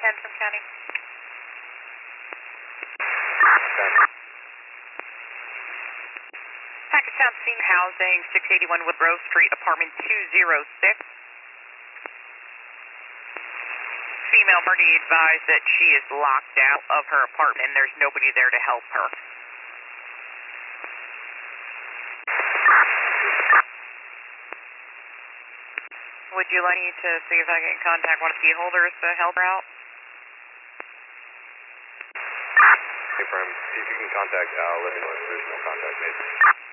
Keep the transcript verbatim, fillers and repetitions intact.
ten from County. Hackettstown Senior Housing, six eighty-one Woodrow Street, apartment two oh six. Female party advised that she is locked out of her apartment and there's nobody there to help her. Would you like me to see if I can contact one of the key holders to help her out? Hey, Prem, see if you can contact Al. Let me know if there's no contact made.